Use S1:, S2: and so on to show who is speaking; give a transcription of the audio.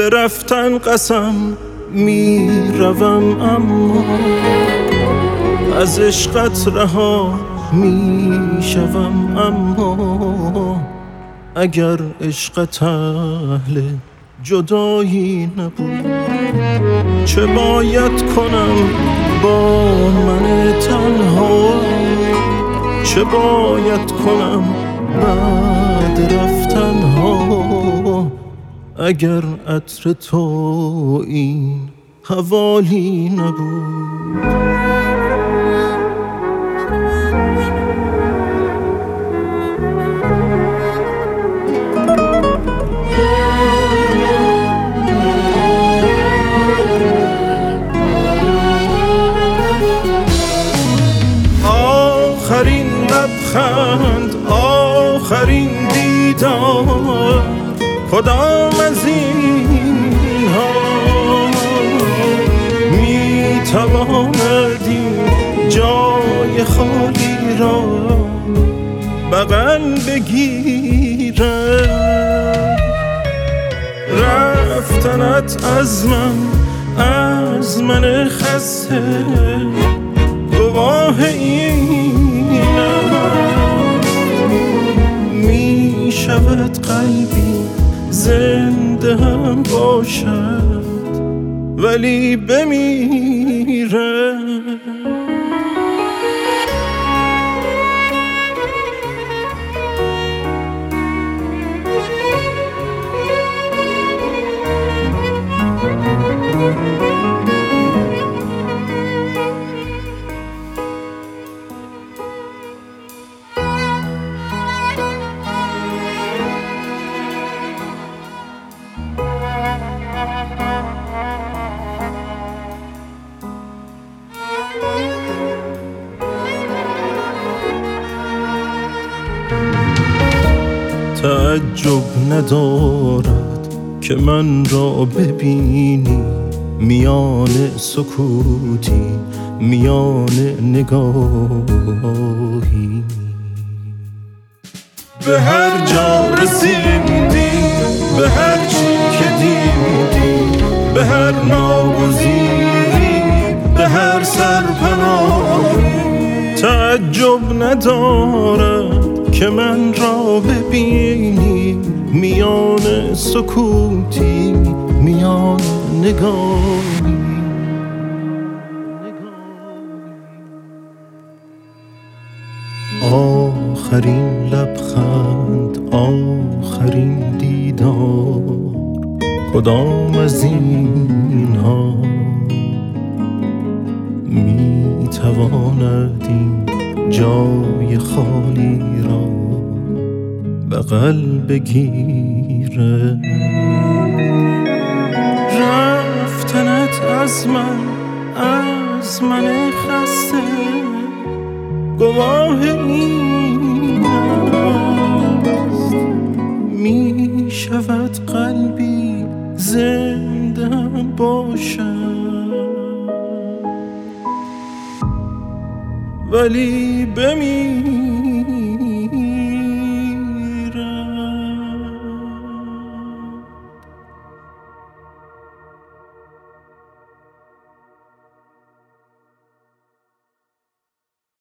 S1: به رفتن قسم می روم، اما از عشقت رها می شوم. اما اگر عشقت اهل جدایی نبود، چه باید کنم با من تنها؟ چه باید کنم بعد رفتن ها؟ اگر عطر تو این حوالی نبود. آخرین لبخند، آخرین دیدار، کدام از این ها می تواند این جای خالی را بغل بگیرد؟ رفتنت از من خسته گواه این است. می شود قلبی زنده هم باشد ولی بمیره. تعجب ندارد که من را ببینی میان سکوتی، میان نگاهی. به هر جا رسیدی، به هر چی که دیدی، به هر ناگزیری، به هر سرپناهی. تعجب ندارد که من را ببینی میان سکوتی، میان نگاهی. آخرین لبخند، آخرین دیدار، کدام از اینها می تواند این جای خالی را بغل بگیره؟ رفتنت از من خسته گواه این است. می شود قلبی زنده باشد ولی بمیره.